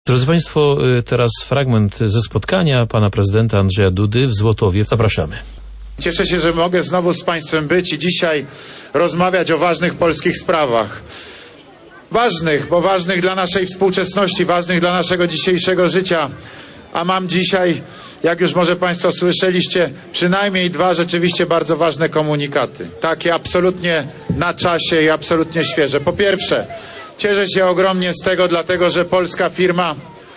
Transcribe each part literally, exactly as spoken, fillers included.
Drodzy Państwo, teraz fragment ze spotkania pana prezydenta Andrzeja Dudy w Złotowie. Zapraszamy. Cieszę się, że mogę znowu z Państwem być i dzisiaj rozmawiać o ważnych polskich sprawach. Ważnych, bo ważnych dla naszej współczesności, ważnych dla naszego dzisiejszego życia. A mam dzisiaj, jak już może Państwo słyszeliście, przynajmniej dwa rzeczywiście bardzo ważne komunikaty. Takie absolutnie na czasie i absolutnie świeże. Po pierwsze, cieszę się ogromnie z tego, dlatego że polska firma,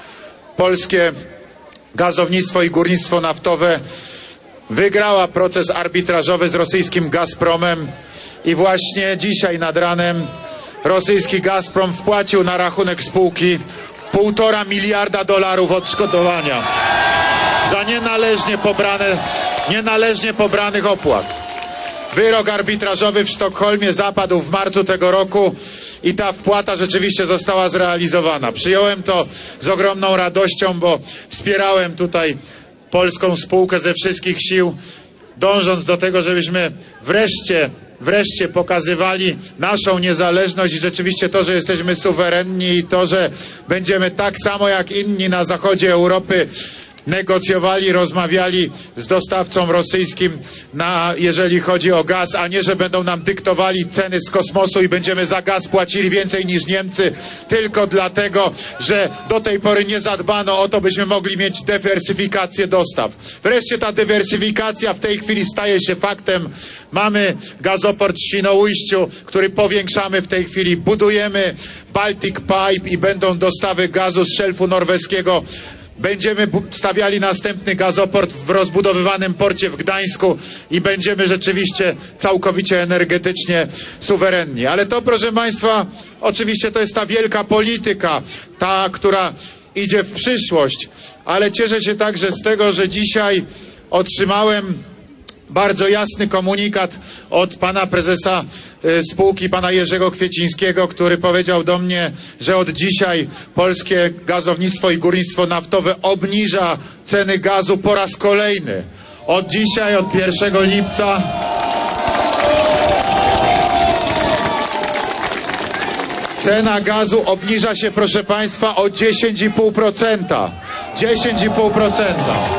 polskie gazownictwo i górnictwo naftowe wygrała proces arbitrażowy z rosyjskim Gazpromem i właśnie dzisiaj nad ranem rosyjski Gazprom wpłacił na rachunek spółki półtora miliarda dolarów odszkodowania za nienależnie pobrane, nienależnie pobranych opłat. Wyrok arbitrażowy w Sztokholmie zapadł w marcu tego roku i ta wpłata rzeczywiście została zrealizowana. Przyjąłem to z ogromną radością, bo wspierałem tutaj polską spółkę ze wszystkich sił, dążąc do tego, żebyśmy wreszcie wreszcie pokazywali naszą niezależność i rzeczywiście to, że jesteśmy suwerenni i to, że będziemy tak samo jak inni na zachodzie Europy negocjowali, rozmawiali z dostawcą rosyjskim, na, jeżeli chodzi o gaz, a nie, że będą nam dyktowali ceny z kosmosu i będziemy za gaz płacili więcej niż Niemcy, tylko dlatego, że do tej pory nie zadbano o to, byśmy mogli mieć dywersyfikację dostaw. Wreszcie ta dywersyfikacja w tej chwili staje się faktem. Mamy gazoport w Świnoujściu, który powiększamy w tej chwili, budujemy Baltic Pipe i będą dostawy gazu z szelfu norweskiego. Będziemy stawiali następny gazoport w rozbudowywanym porcie w Gdańsku i będziemy rzeczywiście całkowicie energetycznie suwerenni. Ale to, proszę Państwa, oczywiście to jest ta wielka polityka, ta, która idzie w przyszłość. Ale cieszę się także z tego, że dzisiaj otrzymałem bardzo jasny komunikat od pana prezesa spółki, pana Jerzego Kwiecińskiego, który powiedział do mnie, że od dzisiaj polskie gazownictwo i górnictwo naftowe obniża ceny gazu po raz kolejny. Od dzisiaj, od pierwszego lipca cena gazu obniża się, proszę Państwa, o dziesięć i pół procent. dziesięć i pół procent.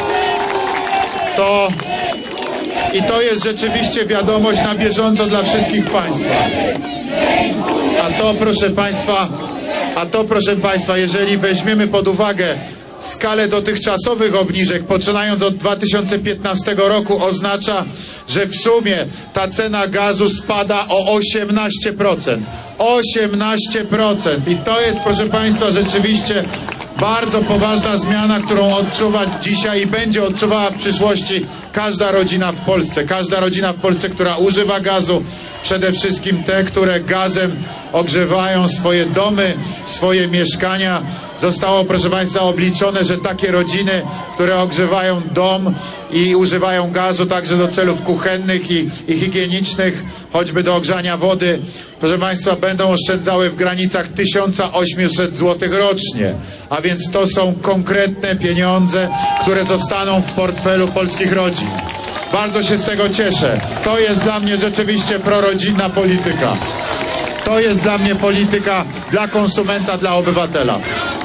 To I to jest rzeczywiście wiadomość na bieżąco dla wszystkich Państwa. A to, proszę Państwa, a to, proszę Państwa, jeżeli weźmiemy pod uwagę skalę dotychczasowych obniżek, poczynając od dwa tysiące piętnastego roku, oznacza, że w sumie ta cena gazu spada o osiemnaście procent. osiemnaście procent. I to jest, proszę Państwa, rzeczywiście bardzo poważna zmiana, którą odczuwa dzisiaj i będzie odczuwała w przyszłości każda rodzina w Polsce. Każda rodzina w Polsce, która używa gazu, przede wszystkim te, które gazem ogrzewają swoje domy, swoje mieszkania. Zostało, proszę Państwa, obliczone, że takie rodziny, które ogrzewają dom i używają gazu także do celów kuchennych i, i higienicznych, choćby do ogrzania wody, proszę Państwa, będą oszczędzały w granicach tysiąc osiemset złotych rocznie. A więc to są konkretne pieniądze, które zostaną w portfelu polskich rodzin. Bardzo się z tego cieszę. To jest dla mnie rzeczywiście prorodzinna polityka. To jest dla mnie polityka dla konsumenta, dla obywatela.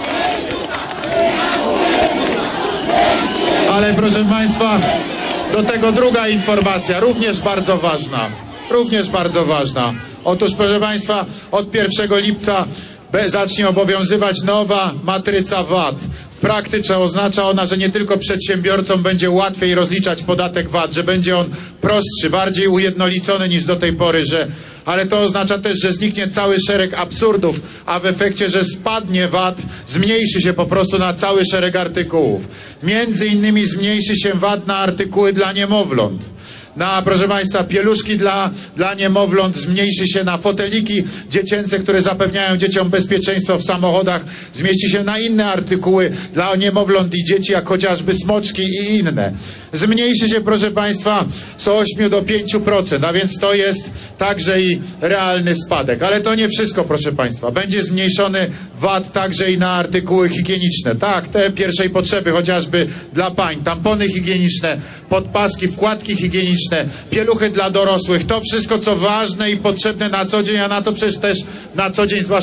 Ale proszę Państwa, do tego druga informacja, również bardzo ważna. Również bardzo ważna. Otóż, proszę Państwa, od pierwszego lipca zacznie obowiązywać nowa matryca V A T. W praktyce oznacza ona, że nie tylko przedsiębiorcom będzie łatwiej rozliczać podatek V A T, że będzie on prostszy, bardziej ujednolicony niż do tej pory, że ale to oznacza też, że zniknie cały szereg absurdów, a w efekcie, że spadnie V A T, zmniejszy się po prostu na cały szereg artykułów. Między innymi zmniejszy się V A T na artykuły dla niemowląt. Na, proszę Państwa, pieluszki dla, dla niemowląt, zmniejszy się na foteliki dziecięce, które zapewniają dzieciom bezpieczeństwo w samochodach, zmieści się na inne artykuły dla niemowląt i dzieci, jak chociażby smoczki i inne. Zmniejszy się, proszę Państwa, z ośmiu do pięciu procent, a więc to jest także i realny spadek. Ale to nie wszystko, proszę Państwa. Będzie zmniejszony V A T także i na artykuły higieniczne. Tak, te pierwszej potrzeby, chociażby dla pań, tampony higieniczne, podpaski, wkładki higieniczne, pieluchy dla dorosłych, to wszystko, co ważne i potrzebne na co dzień, a na to przecież też na co dzień, zwłaszcza kobiety,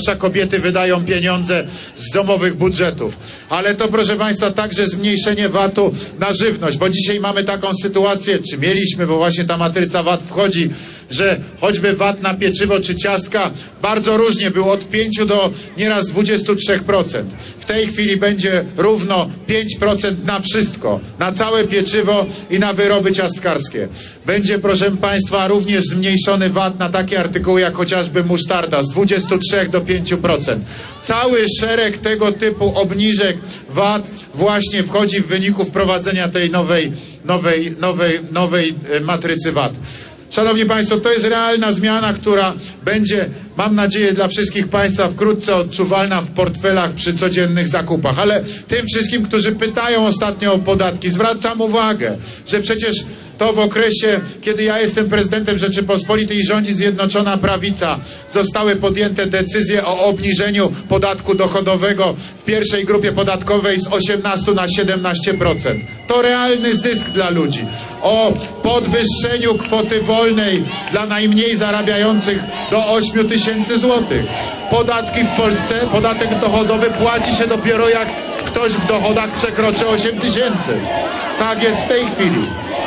kobiety wydają pieniądze z domowych budżetów. Ale to, proszę Państwa, także zmniejszenie vatu na żywność, bo dzisiaj mamy taką sytuację, czy mieliśmy, bo właśnie ta matryca V A T wchodzi, że choćby V A T na pieczywo czy ciastka bardzo różnie był, od pięciu do nieraz dwudziestu trzech procent. W tej chwili będzie równo pięć procent na wszystko, na całe pieczywo i na wyroby ciastkarskie. Będzie, proszę Państwa, również zmniejszony V A T na takie artykuły jak chociażby musztarda z dwudziestu trzech do pięciu procent. Cały szereg tego typu obniżek V A T właśnie wchodzi w wyniku wprowadzenia tej nowej, nowej, nowej, nowej matrycy V A T. Szanowni Państwo, to jest realna zmiana, która będzie, mam nadzieję, dla wszystkich Państwa wkrótce odczuwalna w portfelach przy codziennych zakupach. Ale tym wszystkim, którzy pytają ostatnio o podatki, zwracam uwagę, że przecież to w okresie, kiedy ja jestem prezydentem Rzeczypospolitej i rządzi Zjednoczona Prawica, zostały podjęte decyzje o obniżeniu podatku dochodowego w pierwszej grupie podatkowej z osiemnastu na siedemnaście procent. To realny zysk dla ludzi. O podwyższeniu kwoty wolnej dla najmniej zarabiających do ośmiu tysięcy złotych. Podatki w Polsce, podatek dochodowy płaci się dopiero jak ktoś w dochodach przekroczy osiem tysięcy. Tak jest w tej chwili.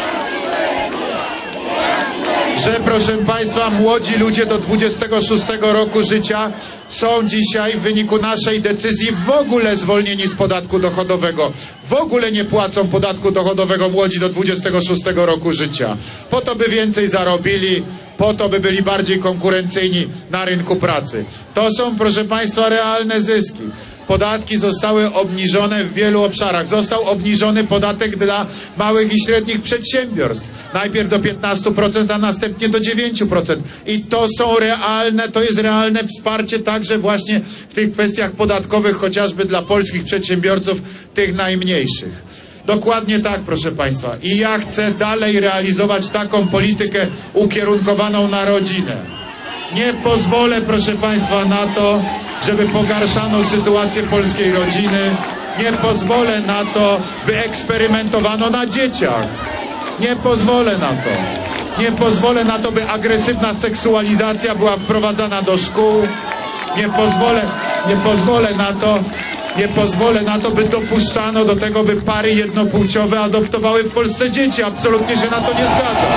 Że, proszę Państwa, młodzi ludzie do dwudziestego szóstego roku życia są dzisiaj w wyniku naszej decyzji w ogóle zwolnieni z podatku dochodowego. W ogóle nie płacą podatku dochodowego młodzi do dwudziestego szóstego roku życia. Po to, by więcej zarobili, po to, by byli bardziej konkurencyjni na rynku pracy. To są, proszę Państwa, realne zyski. Podatki zostały obniżone w wielu obszarach. Został obniżony podatek dla małych i średnich przedsiębiorstw. Najpierw do piętnastu procent, a następnie do dziewięciu procent. I to są realne, to jest realne wsparcie także właśnie w tych kwestiach podatkowych, chociażby dla polskich przedsiębiorców, tych najmniejszych. Dokładnie tak, proszę Państwa. I ja chcę dalej realizować taką politykę ukierunkowaną na rodzinę. Nie pozwolę, proszę Państwa, na to, żeby pogarszano sytuację polskiej rodziny. Nie pozwolę na to, by eksperymentowano na dzieciach. Nie pozwolę na to. Nie pozwolę na to, by agresywna seksualizacja była wprowadzana do szkół. Nie pozwolę, nie pozwolę na to, nie pozwolę na to, by dopuszczano do tego, by pary jednopłciowe adoptowały w Polsce dzieci. Absolutnie się na to nie zgadzam.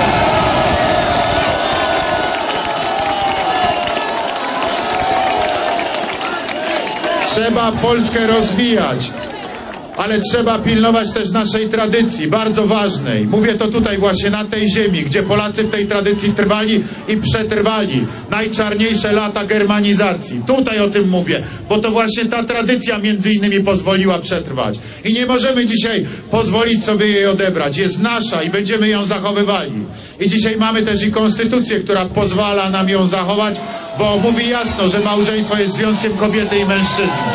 Trzeba Polskę rozwijać, ale trzeba pilnować też naszej tradycji, bardzo ważnej. Mówię to tutaj właśnie na tej ziemi, gdzie Polacy w tej tradycji trwali i przetrwali najczarniejsze lata germanizacji. Tutaj o tym mówię, bo to właśnie ta tradycja między innymi pozwoliła przetrwać. I nie możemy dzisiaj pozwolić sobie jej odebrać. Jest nasza i będziemy ją zachowywali. I dzisiaj mamy też i konstytucję, która pozwala nam ją zachować, bo mówi jasno, że małżeństwo jest związkiem kobiety i mężczyzny.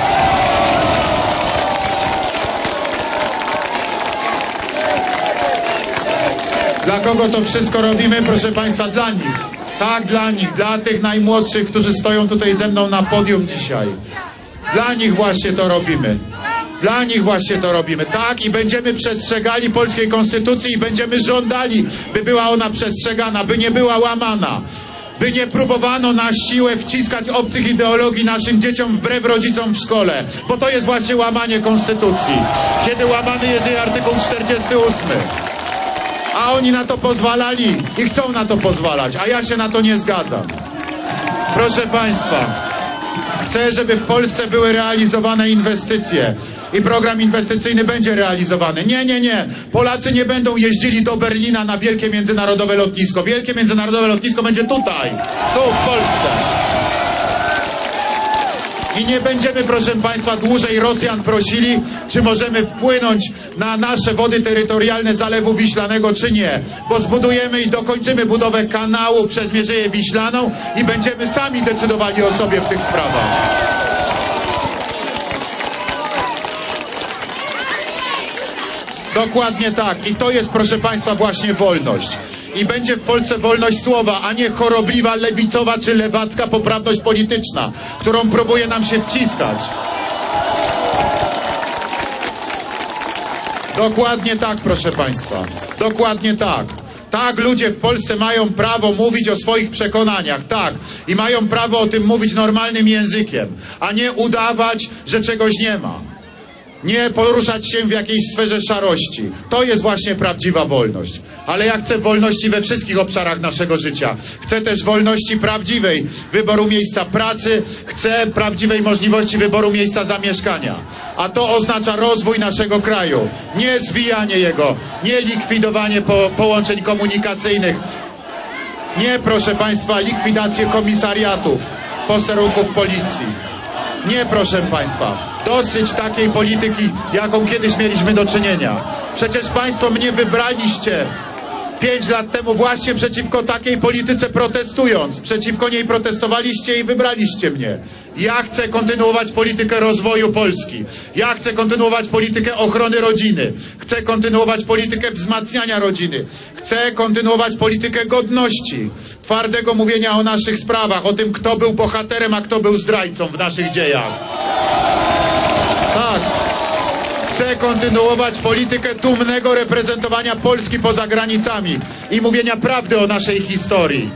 Dla kogo to wszystko robimy? Proszę Państwa, dla nich. Tak, dla nich, dla tych najmłodszych, którzy stoją tutaj ze mną na podium dzisiaj. Dla nich właśnie to robimy. Dla nich właśnie to robimy. Tak, i będziemy przestrzegali polskiej konstytucji i będziemy żądali, by była ona przestrzegana, by nie była łamana. By nie próbowano na siłę wciskać obcych ideologii naszym dzieciom wbrew rodzicom w szkole. Bo to jest właśnie łamanie konstytucji. Kiedy łamany jest jej artykuł czterdziesty ósmy. A oni na to pozwalali i chcą na to pozwalać, a ja się na to nie zgadzam. Proszę Państwa, chcę, żeby w Polsce były realizowane inwestycje i program inwestycyjny będzie realizowany. Nie, nie, nie. Polacy nie będą jeździli do Berlina na wielkie międzynarodowe lotnisko. Wielkie międzynarodowe lotnisko będzie tutaj, tu w Polsce. I nie będziemy, proszę Państwa, dłużej Rosjan prosili, czy możemy wpłynąć na nasze wody terytorialne Zalewu Wiślanego, czy nie. Bo zbudujemy i dokończymy budowę kanału przez Mierzeję Wiślaną i będziemy sami decydowali o sobie w tych sprawach. Dokładnie tak. I to jest, proszę Państwa, właśnie wolność. I będzie w Polsce wolność słowa, a nie chorobliwa, lewicowa czy lewacka poprawność polityczna, którą próbuje nam się wciskać. Dokładnie tak, proszę Państwa. Dokładnie tak. Tak, ludzie w Polsce mają prawo mówić o swoich przekonaniach, tak. I mają prawo o tym mówić normalnym językiem, a nie udawać, że czegoś nie ma. Nie poruszać się w jakiejś sferze szarości. To jest właśnie prawdziwa wolność. Ale ja chcę wolności we wszystkich obszarach naszego życia. Chcę też wolności prawdziwej wyboru miejsca pracy. Chcę prawdziwej możliwości wyboru miejsca zamieszkania. A to oznacza rozwój naszego kraju. Nie zwijanie jego, nie likwidowanie po, połączeń komunikacyjnych. Nie, proszę Państwa, likwidację komisariatów, posterunków policji. Nie, proszę Państwa, dosyć takiej polityki, jaką kiedyś mieliśmy do czynienia. Przecież Państwo mnie wybraliście pięć lat temu właśnie przeciwko takiej polityce protestując. Przeciwko niej protestowaliście i wybraliście mnie. Ja chcę kontynuować politykę rozwoju Polski. Ja chcę kontynuować politykę ochrony rodziny. Chcę kontynuować politykę wzmacniania rodziny. Chcę kontynuować politykę godności. Twardego mówienia o naszych sprawach, o tym, kto był bohaterem, a kto był zdrajcą w naszych dziejach. Tak. Chcę kontynuować politykę dumnego reprezentowania Polski poza granicami i mówienia prawdy o naszej historii.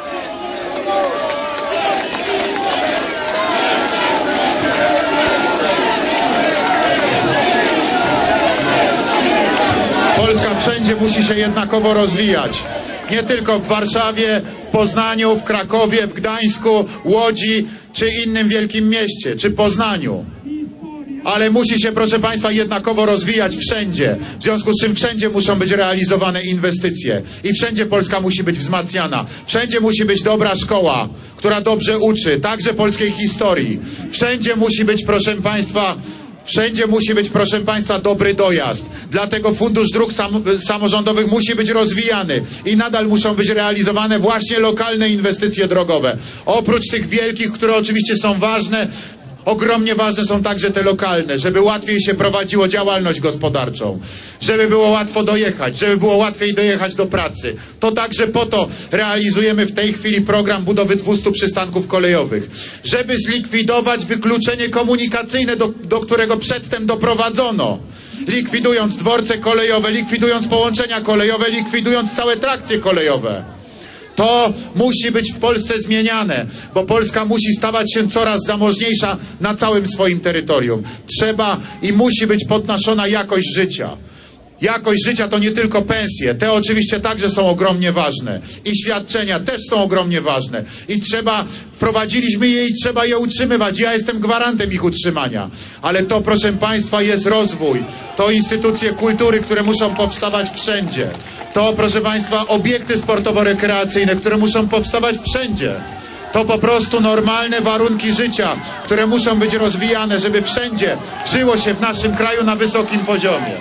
Polska wszędzie musi się jednakowo rozwijać. Nie tylko w Warszawie, w Poznaniu, w Krakowie, w Gdańsku, Łodzi, czy innym wielkim mieście, czy Poznaniu. Ale musi się, proszę Państwa, jednakowo rozwijać wszędzie. W związku z czym wszędzie muszą być realizowane inwestycje. I wszędzie Polska musi być wzmacniana. Wszędzie musi być dobra szkoła, która dobrze uczy, także polskiej historii. Wszędzie musi być, proszę Państwa, Wszędzie musi być, proszę Państwa, dobry dojazd. Dlatego Fundusz Dróg Sam Samorządowych musi być rozwijany i nadal muszą być realizowane właśnie lokalne inwestycje drogowe. Oprócz tych wielkich, które oczywiście są ważne, ogromnie ważne są także te lokalne, żeby łatwiej się prowadziło działalność gospodarczą, żeby było łatwo dojechać, żeby było łatwiej dojechać do pracy. To także po to realizujemy w tej chwili program budowy dwustu przystanków kolejowych, żeby zlikwidować wykluczenie komunikacyjne, do, do którego przedtem doprowadzono, likwidując dworce kolejowe, likwidując połączenia kolejowe, likwidując całe trakcje kolejowe. To musi być w Polsce zmieniane, bo Polska musi stawać się coraz zamożniejsza na całym swoim terytorium. Trzeba i musi być podnoszona jakość życia. Jakość życia to nie tylko pensje, te oczywiście także są ogromnie ważne. I świadczenia też są ogromnie ważne. I trzeba, wprowadziliśmy je i trzeba je utrzymywać. Ja jestem gwarantem ich utrzymania. Ale to, proszę Państwa, jest rozwój. To instytucje kultury, które muszą powstawać wszędzie. To, proszę Państwa, obiekty sportowo-rekreacyjne, które muszą powstawać wszędzie. To po prostu normalne warunki życia, które muszą być rozwijane, żeby wszędzie żyło się w naszym kraju na wysokim poziomie.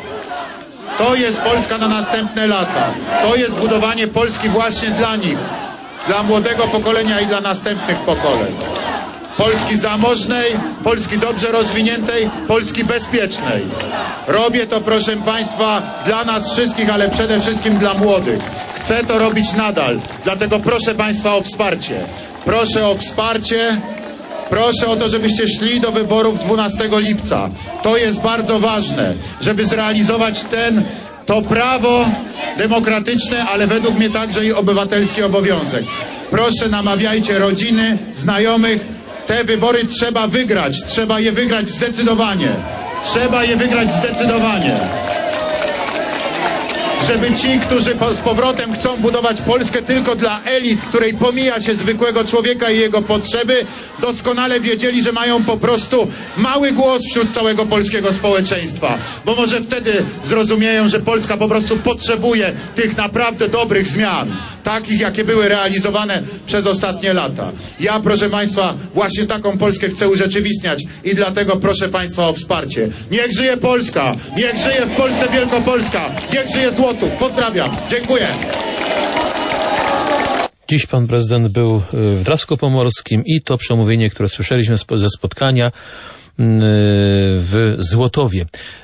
To jest Polska na następne lata. To jest budowanie Polski właśnie dla nich, dla młodego pokolenia i dla następnych pokoleń. Polski zamożnej, Polski dobrze rozwiniętej, Polski bezpiecznej. Robię to, proszę Państwa, dla nas wszystkich, ale przede wszystkim dla młodych. Chcę to robić nadal, dlatego proszę Państwa o wsparcie. Proszę o wsparcie. Proszę o to, żebyście szli do wyborów dwunastego lipca. To jest bardzo ważne, żeby zrealizować ten, to prawo demokratyczne, ale według mnie także i obywatelski obowiązek. Proszę, namawiajcie rodziny, znajomych. Te wybory trzeba wygrać. Trzeba je wygrać zdecydowanie. Trzeba je wygrać zdecydowanie. Żeby ci, którzy po, z powrotem chcą budować Polskę tylko dla elit, której pomija się zwykłego człowieka i jego potrzeby, doskonale wiedzieli, że mają po prostu mały głos wśród całego polskiego społeczeństwa. Bo może wtedy zrozumieją, że Polska po prostu potrzebuje tych naprawdę dobrych zmian, takich, jakie były realizowane przez ostatnie lata. Ja, proszę Państwa, właśnie taką Polskę chcę urzeczywistniać i dlatego proszę Państwa o wsparcie. Niech żyje Polska! Niech żyje w Polsce Wielkopolska! Niech żyje Złotów! Pozdrawiam! Dziękuję! Dziś pan prezydent był w Drawsku Pomorskim i to przemówienie, które słyszeliśmy ze spotkania w Złotowie.